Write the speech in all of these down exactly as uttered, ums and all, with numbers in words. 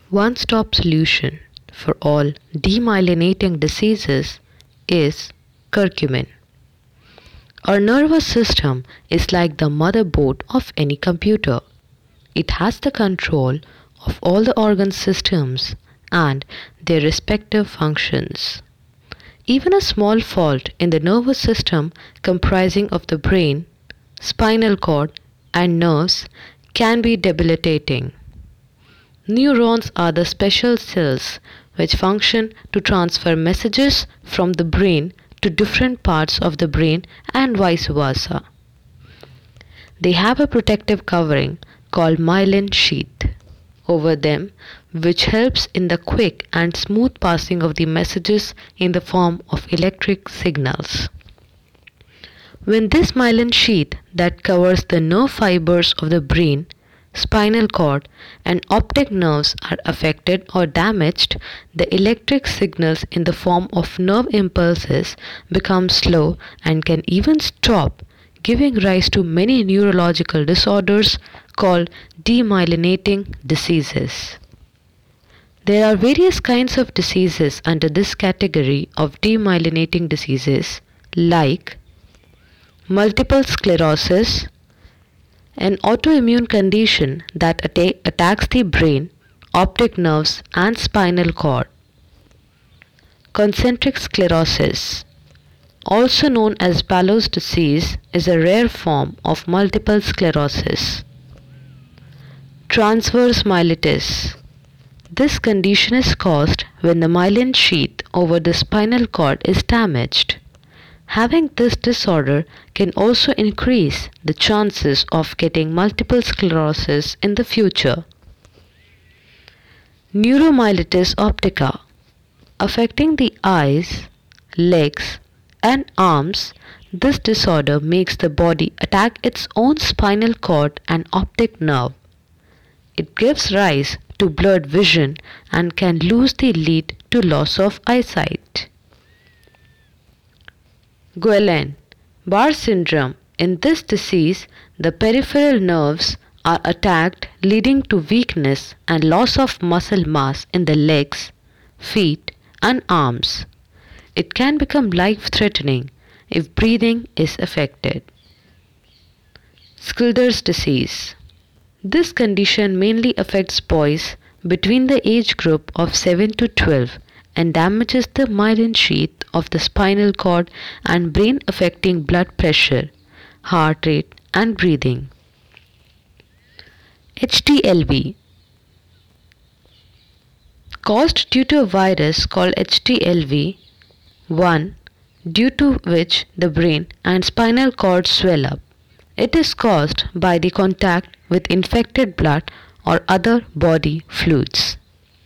One-stop solution for all demyelinating diseases is curcumin. Our nervous system is like the motherboard of any computer. It has the control of all the organ systems and their respective functions. Even a small fault in the nervous system comprising of the brain, spinal cord, and nerves can be debilitating. Neurons are the special cells which function to transfer messages from the brain to different parts of the brain and vice versa. They have a protective covering called myelin sheath over them, which helps in the quick and smooth passing of the messages in the form of electric signals. When this myelin sheath that covers the nerve fibers of the brain, spinal cord, and optic nerves are affected or damaged, the electric signals in the form of nerve impulses become slow and can even stop, giving rise to many neurological disorders called demyelinating diseases. There are various kinds of diseases under this category of demyelinating diseases, like multiple sclerosis, an autoimmune condition that atta- attacks the brain, optic nerves, and spinal cord. Concentric sclerosis, also known as Ballot's disease, is a rare form of multiple sclerosis. Transverse myelitis. This condition is caused when the myelin sheath over the spinal cord is damaged. Having this disorder can also increase the chances of getting multiple sclerosis in the future. Neuromyelitis optica, affecting the eyes, legs, and arms. This disorder makes the body attack its own spinal cord and optic nerve. It gives rise to blurred vision and can loosely lead to loss of eyesight. Guillain-Barré syndrome. In this disease, the peripheral nerves are attacked, leading to weakness and loss of muscle mass in the legs, feet, and arms. It can become life-threatening if breathing is affected. Schilder's disease. This condition mainly affects boys between the age group of seven to twelve and damages the myelin sheath of the spinal cord and brain, affecting blood pressure, heart rate, and breathing. H T L V, caused due to a virus called H T L V one, due to which the brain and spinal cord swell up. It is caused by the contact with infected blood or other body fluids.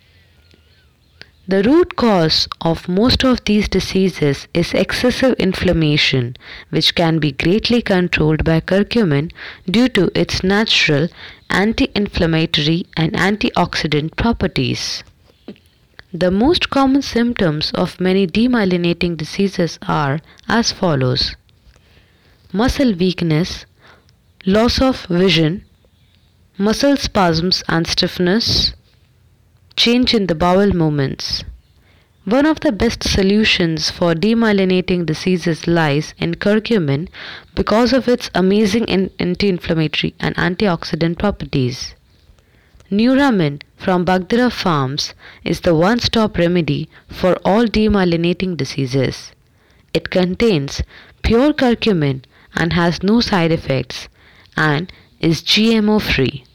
The root cause of most of these diseases is excessive inflammation, which can be greatly controlled by curcumin due to its natural anti-inflammatory and antioxidant properties. The most common symptoms of many demyelinating diseases are as follows: muscle weakness, loss of vision, muscle spasms and stiffness, change in the bowel movements. One of the best solutions for demyelinating diseases lies in curcumin because of its amazing anti-inflammatory and antioxidant properties. Neuramin from Bagdera Farms is the one-stop remedy for all demyelinating diseases. It contains pure curcumin and has no side effects and is G M O free.